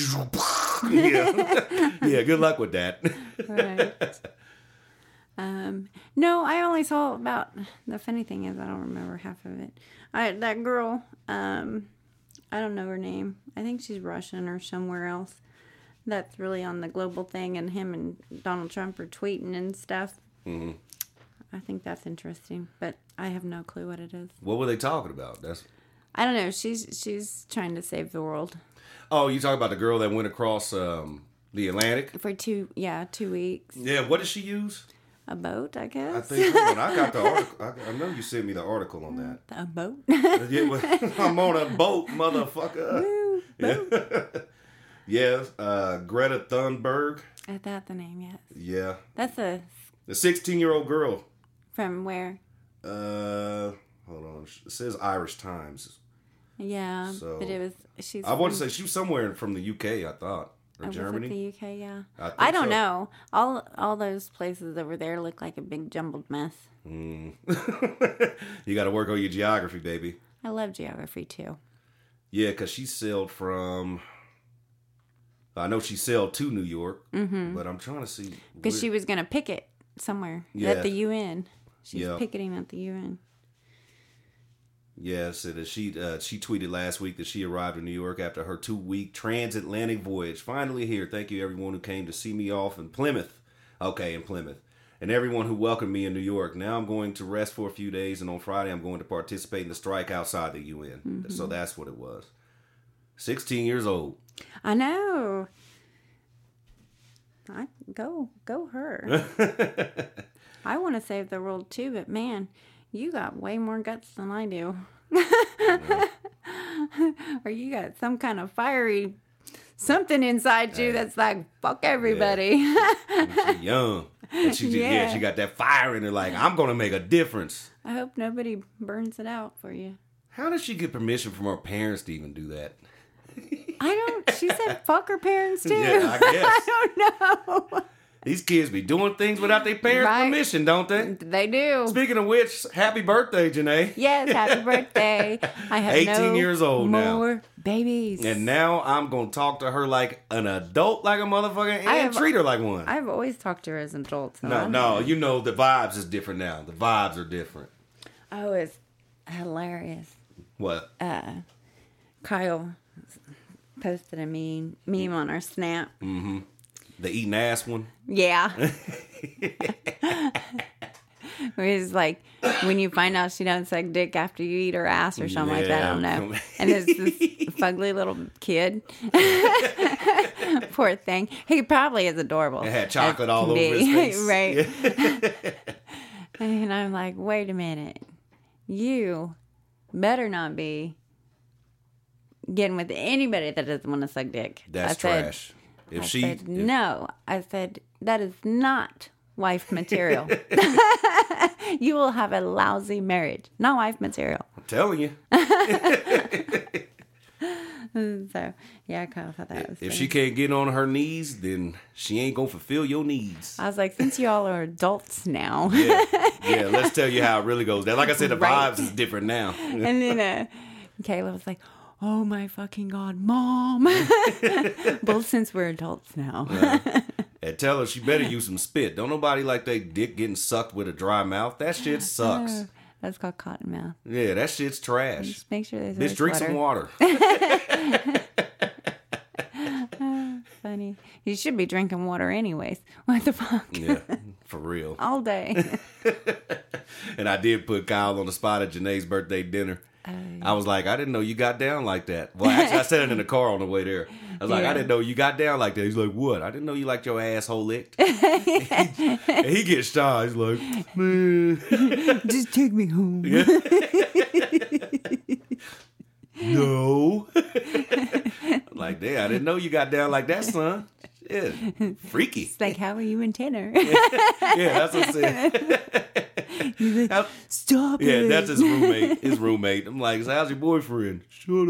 yeah. Yeah, good luck with that. Right. Um, no, I only saw about, the funny thing is I don't remember half of it. I, that girl, um, I don't know her name. I think she's Russian or somewhere else. That's really on the global thing, and him and Donald Trump are tweeting and stuff. Mm-hmm. I think that's interesting, but I have no clue what it is. What were they talking about? That's. I don't know. She's she's trying to save the world Oh, you talking about the girl that went across um, the Atlantic? for two, yeah, two weeks. Yeah, what did she use? A boat, I guess. I think, hold on, I got the article. I, I know you sent me the article on that. A boat. Yeah, well, I'm on a boat, motherfucker. Woo, boat. Yes, uh, Greta Thunberg. Is that the name? Yes. Yeah, That's a the sixteen-year-old girl. from where? Uh, hold on, it says Irish Times. Yeah, So, but it was she's. I want to from- say she was somewhere from the U K, I thought. Or oh, was it Germany. the U K, yeah. I think I don't so. know. All all those places over there look like a big jumbled mess. Mm. You got to work on your geography, baby. I love geography too. Yeah, because she sailed from... I know she sailed to New York, mm-hmm. but I'm trying to see... Because where- she was going to picket somewhere Yeah. at the U N. She's Yeah. picketing at the U N. Yeah, said that she uh, she tweeted last week that she arrived in New York after her two-week transatlantic voyage. Finally here. Thank you everyone who came to see me off in Plymouth. Okay, in Plymouth. And everyone who welcomed me in New York. Now I'm going to rest for a few days, and on Friday I'm going to participate in the strike outside the U N. Mm-hmm. So that's what it was. sixteen years old. I know. I go go her. I want to save the world too, but man, you got way more guts than I do. Or you got some kind of fiery something inside you that's like, fuck everybody. Yeah. She's young. And she, yeah. Yeah. yeah, she got that fire in her like, I'm going to make a difference. I hope nobody burns it out for you. How did she get permission from her parents to even do that? I don't, she said fuck her parents too. Yeah, I guess. I don't know. These kids be doing things without their parents' Right. permission, don't they? They do. Speaking of which, happy birthday, Janae. Yes, happy birthday. I have eighteen no years old now. more babies. And now I'm going to talk to her like an adult, like a motherfucker, and I have- treat her like one. I've always talked to her as an adult. So I no, don't no, know. you know the vibes is different now. The vibes are different. Oh, it's hilarious. What? Uh, Kyle posted a meme, meme on our Snap. Mm-hmm. The eating ass one? Yeah. Where it's like, when you find out she don't suck dick after you eat her ass or something like that, I don't know. And there's this fugly little kid. Poor thing. He probably is adorable. It had chocolate as all can over be. his face. Right. And I'm like, wait a minute. You better not be getting with anybody that doesn't want to suck dick. That's I said, trash. If I she... said, if- no. I said, that is not wife material. You will have a lousy marriage. Not wife material. I'm telling you. So, yeah, I kind of thought that was If funny. she can't get on her knees, then she ain't going to fulfill your needs. I was like, since y'all are adults now. Yeah, yeah. Let's tell you how it really goes. Like I said, the Right. vibes is different now. And then uh, Kayla was like, oh my fucking God, Mom. Both since we're adults now. And tell her she better use some spit. Don't nobody like they dick getting sucked with a dry mouth. That shit sucks. That's called cotton mouth. Yeah, that shit's trash. Just make sure there's Bitch, drink some water. Funny. You should be drinking water anyways. What the fuck? Yeah, for real. All day. And I did put Kyle on the spot at Janae's birthday dinner. Oh, I was like, I didn't know you got down like that. Well, actually, I said it in the car on the way there. I was like, Yeah. I didn't know you got down like that. He's like, what? I didn't know you liked your asshole licked. And he gets shy. He's like, man. Just take me home. No. I'm like, damn, I didn't know you got down like that, son. Yeah, freaky. It's like, how are you in tenor? Yeah, that's what I said. How- Stop yeah, it. that's his roommate. His roommate. I'm like, how's your boyfriend? Shut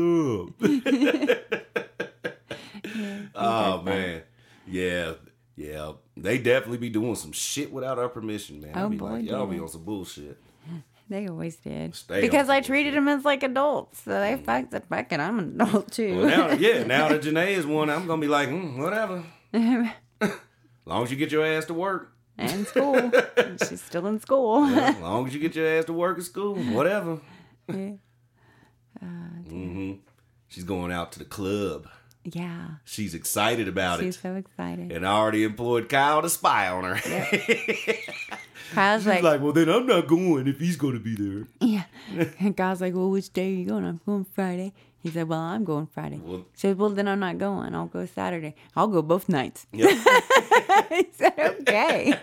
up. Oh man, yeah, yeah. They definitely be doing some shit without our permission, man. Oh, I be boy, like, y'all do be they. on some bullshit. They always did. Stay because on I the treated them as like adults. So they fucked the fuck it. I'm an adult too. Well, now, yeah, now that Janae is one, I'm gonna be like, mm, whatever. As long as you get your ass to work. And school. She's still in school. Yeah, as long as you get your ass to work at school, whatever. Yeah. hmm She's going out to the club. Yeah. She's excited about She's it. so excited. And I already employed Kyle to spy on her. Kyle's She's like, like, well, then I'm not going if he's going to be there. yeah. And Kyle's like, well, which day are you going? I'm going Friday. He said, well, I'm going Friday. Well- She said, well, then I'm not going. I'll go Saturday. I'll go both nights. Yep. He said, okay.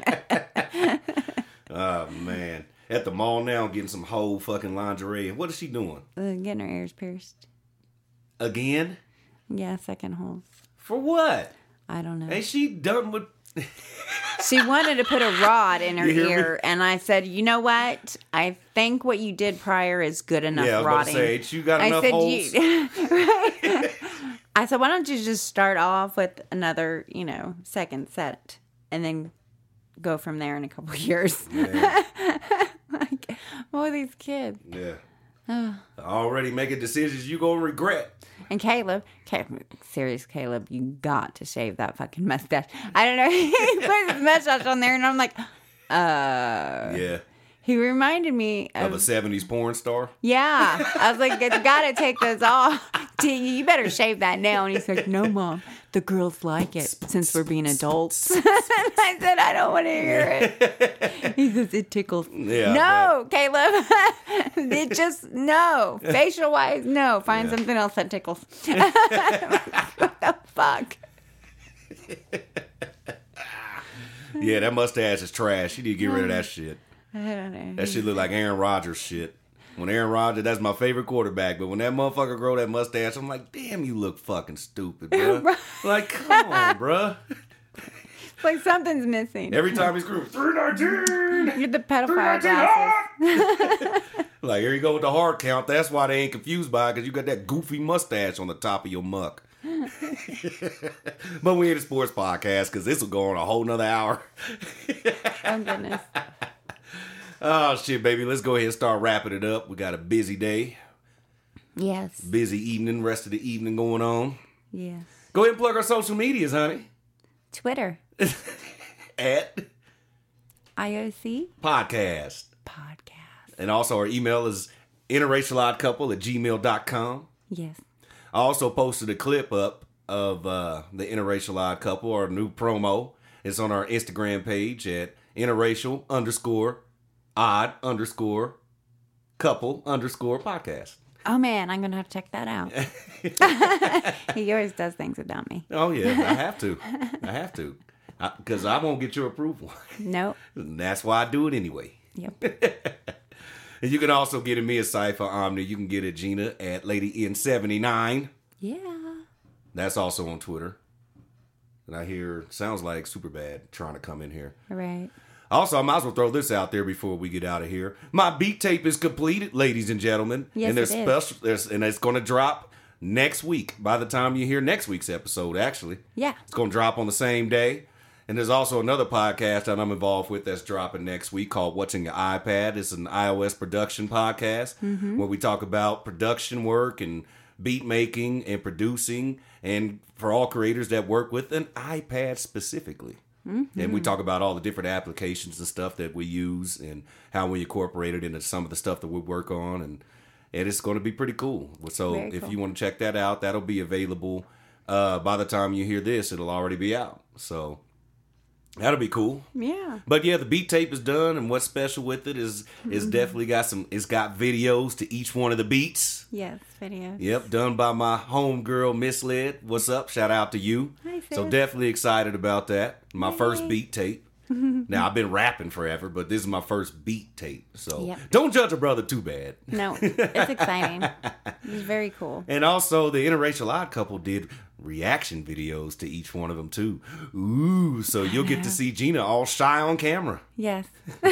Oh, man. At the mall now, getting some whole fucking lingerie. What is she doing? Uh, Getting her ears pierced. Again? Yeah, second holes. For what? I don't know. Ain't she done with... She wanted to put a rod in her You hear me? ear, and I said, you know what? I think what you did prior is good enough Yeah, I was about to rodding. say, ain't you got I enough said, holes? You, right? I said, why don't you just start off with another, you know, second set, and then go from there in a couple of years. Yeah. Like, what are these kids? Yeah. Already making decisions you gonna regret. And Caleb, Caleb, serious Caleb, you got to shave that fucking mustache. I don't know. He put his mustache on there, and I'm like, uh. Yeah. He reminded me Of of, a seventies porn star. yeah. I was like, you got to take those off. You better shave that now. And he's like, no, Mom, the girls like it since we're being adults. And I said, I don't want to hear it. He says, it tickles. Yeah, No, Caleb. It just, no. Facial wise, no. Find Yeah. something else that tickles. What the fuck? Yeah, that mustache is trash. You need to get rid of that shit. I don't know. That shit look like Aaron Rodgers shit. When Aaron Rodgers, that's my favorite quarterback. But when that motherfucker grow that mustache, I'm like, damn, you look fucking stupid, bro. Like, come on, bro. It's like something's missing. Every time he's screaming, three nineteen! You're the pedophile glasses. Like, here you go with the hard count. That's why they ain't confused by it, because you got that goofy mustache on the top of your muck. But we ain't a sports podcast, because this will go on a whole nother hour. Oh, goodness. Oh, shit, baby. Let's go ahead and start wrapping it up. We got a busy day, Yes. busy evening, rest of the evening going on. Yes. Go ahead and plug our social medias, honey. Twitter. At I O C podcast. podcast. And also our email is interracialoddcouple at gmail dot com. Yes. I also posted a clip up of uh, the Interracial Odd Couple, our new promo. It's on our Instagram page at interracial underscore odd underscore couple underscore podcast. Oh, man, I'm going to have to check that out. He always does things without me. Oh, yeah, I have to. I have to. Because I, I won't get your approval. Nope. And that's why I do it anyway. Yep. And you can also get at me a Cypher Omni. You can get at Gina at Lady N seventy-nine. Yeah. That's also on Twitter. And I hear, sounds like Superbad trying to come in here. Right. Also, I might as well throw this out there before we get out of here. My beat tape is completed, ladies and gentlemen. Yes, and there's it is. special, there's, and it's going to drop next week. By the time you hear next week's episode, actually, Yeah. it's going to drop on the same day. And there's also another podcast that I'm involved with that's dropping next week called What's in Your iPad. It's an iOS production podcast Mm-hmm. where we talk about production work and beat making and producing, and for all creators that work with an iPad specifically. Mm-hmm. And we talk about all the different applications and stuff that we use and how we incorporate it into some of the stuff that we work on. And, and it's going to be pretty cool. So Very if cool. you want to check that out, that'll be available. Uh, by the time you hear this, it'll already be out. So that'll be cool. Yeah. But yeah, the beat tape is done, and what's special with it is it's definitely got some. It's got videos to each one of the beats. Yes, video. Yep, done by my homegirl Misled. What's up? Shout out to you. Hi, So sis. definitely excited about that. My Yay. first beat tape. Now I've been rapping forever, but this is my first beat tape. So Yep. don't judge a brother too bad. No, it's exciting. It's very cool. And also, the Interracial Odd Couple did reaction videos to each one of them too. Ooh, so you'll get to see Gina all shy on camera. Yes.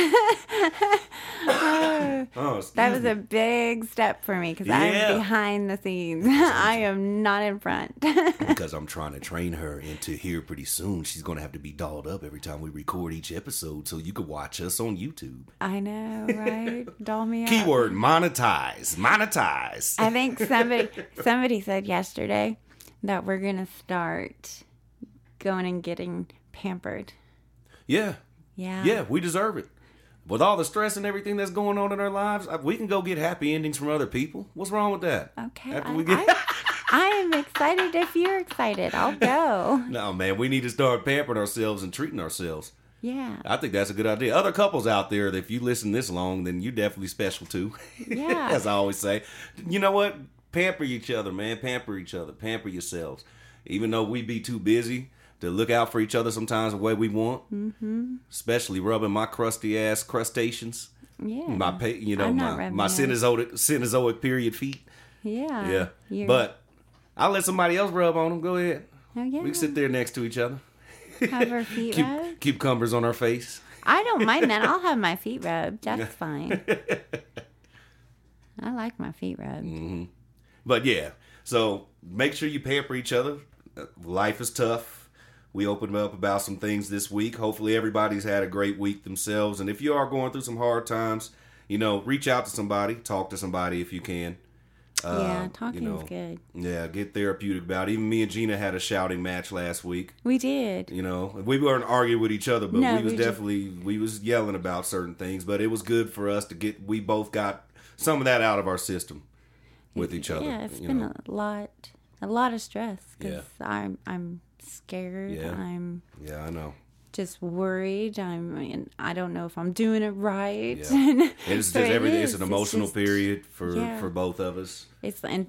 Oh, excuse That was me. a big step for me because Yeah. I'm behind the scenes. I am not in front. Because I'm trying to train her into here pretty soon. She's going to have to be dolled up every time we record each episode so you can watch us on YouTube. I know, right? Doll me up. Keyword monetize. Monetize. I think somebody somebody said yesterday that we're gonna start going and getting pampered. Yeah. Yeah. Yeah, we deserve it. With all the stress and everything that's going on in our lives, we can go get happy endings from other people. What's wrong with that? Okay. After I, we get- I, I am excited if you're excited. I'll go. No, man, we need to start pampering ourselves and treating ourselves. Yeah. I think that's a good idea. Other couples out there, if you listen this long, then you're definitely special too. Yeah. As I always say. You know what? Pamper each other, man. Pamper each other. Pamper yourselves. Even though we be too busy to look out for each other sometimes the way we want. Mm-hmm. Especially rubbing my crusty ass crustaceans. Yeah. My, pa- you know, I'm not my, rubbing my yours. Cenozoic, Cenozoic period feet. Yeah. Yeah. You're- But I'll let somebody else rub on them. Go ahead. Oh, yeah. We can sit there next to each other. Have our feet Keep, rubbed. keep cumbers on our face. I don't mind that. I'll have my feet rubbed. That's fine. I like my feet rubbed. Mm-hmm. But yeah, so make sure you pamper each other. Uh, Life is tough. We opened up about some things this week. Hopefully everybody's had a great week themselves. And if you are going through some hard times, you know, reach out to somebody. Talk to somebody if you can. Uh, Yeah, talking you know, is good. Yeah, get therapeutic about it. Even me and Gina had a shouting match last week. We did. You know, we weren't arguing with each other, but No, we was we just- definitely, we was yelling about certain things. But it was good for us to get, we both got some of that out of our system with each other. Yeah, it's you been know. a lot, a lot of stress because Yeah. I'm, I'm scared. Yeah. I'm Yeah, I know. just worried. I'm, and I don't know if I'm doing it right. Yeah. It's So just it everything. It's is. an It's emotional just- period for yeah. for both of us. It's and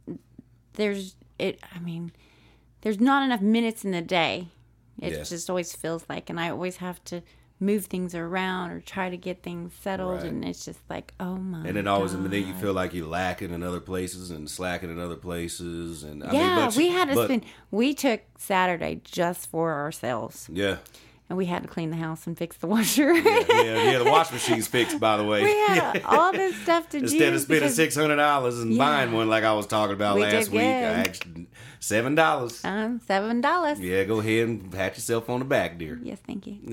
there's it. I mean, there's not enough minutes in the day. It Yes. just always feels like, and I always have to move things around or try to get things settled, Right. and it's just like, oh my. And then always, God. and then you feel like you're lacking in other places and slacking in other places. And I Yeah, mean, but, we had to but, spend. We took Saturday just for ourselves, Yeah, and we had to clean the house and fix the washer. yeah, yeah, yeah. The wash machine's fixed, by the way. we had all this stuff to do. Instead of spending because, six hundred dollars and Yeah. buying one like I was talking about We last did week, I good. actually seven dollars. um, seven dollars. Yeah, go ahead and pat yourself on the back, dear. Yes, thank you.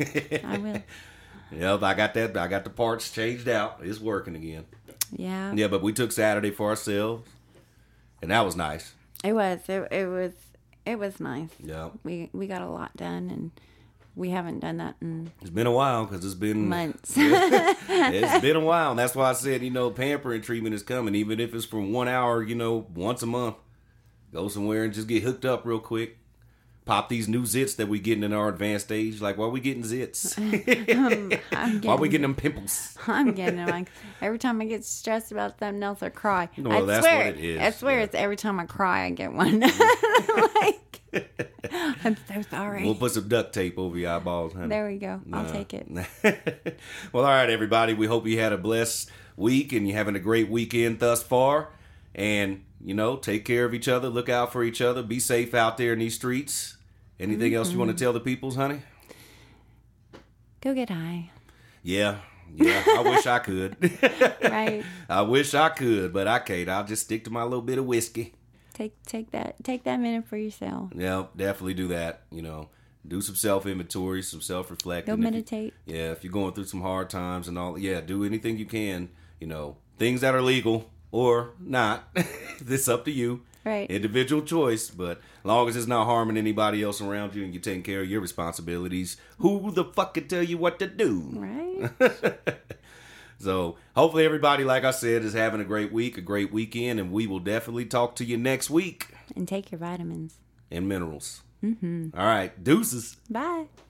I will. Yep, I got that. I got the parts changed out. It's working again. Yeah. Yeah, but we took Saturday for ourselves, and that was nice. It was. It, it was. It was nice. Yeah, We we got a lot done, and we haven't done that in it's been a while because it's been months. It's been a while, and that's why I said, you know, pampering treatment is coming, even if it's for one hour, you know, once a month. Go somewhere and just get hooked up real quick. Pop these new zits that we getting in our advanced stage. Like, why are we getting zits? I'm Why are we getting, getting them pimples? I'm getting them. Like, every time I get stressed about something else, I cry. Well, I that's swear, what it is. I swear, Yeah. it's every time I cry, I get one. Like, I'm so sorry. We'll put some duct tape over your eyeballs, honey. There we go. I'll Nah. take it. Well, all right, everybody. We hope you had a blessed week and you're having a great weekend thus far. And, you know, take care of each other. Look out for each other. Be safe out there in these streets. Anything else you want to tell the peoples, honey? Go get high. Yeah. Yeah, I wish I could. Right. I wish I could, but I can't. I'll just stick to my little bit of whiskey. Take take that take that minute for yourself. Yeah, definitely do that. You know, do some self-inventory, some self-reflecting. Go meditate. If you, yeah, if you're going through some hard times and all, yeah, do anything you can. You know, things that are legal or not. It's up to you. Right. Individual choice, but as long as it's not harming anybody else around you and you're taking care of your responsibilities, who the fuck can tell you what to do? Right. So hopefully everybody, like I said, is having a great week, a great weekend, and we will definitely talk to you next week. And take your vitamins. And minerals. Mm-hmm. All right. Deuces. Bye.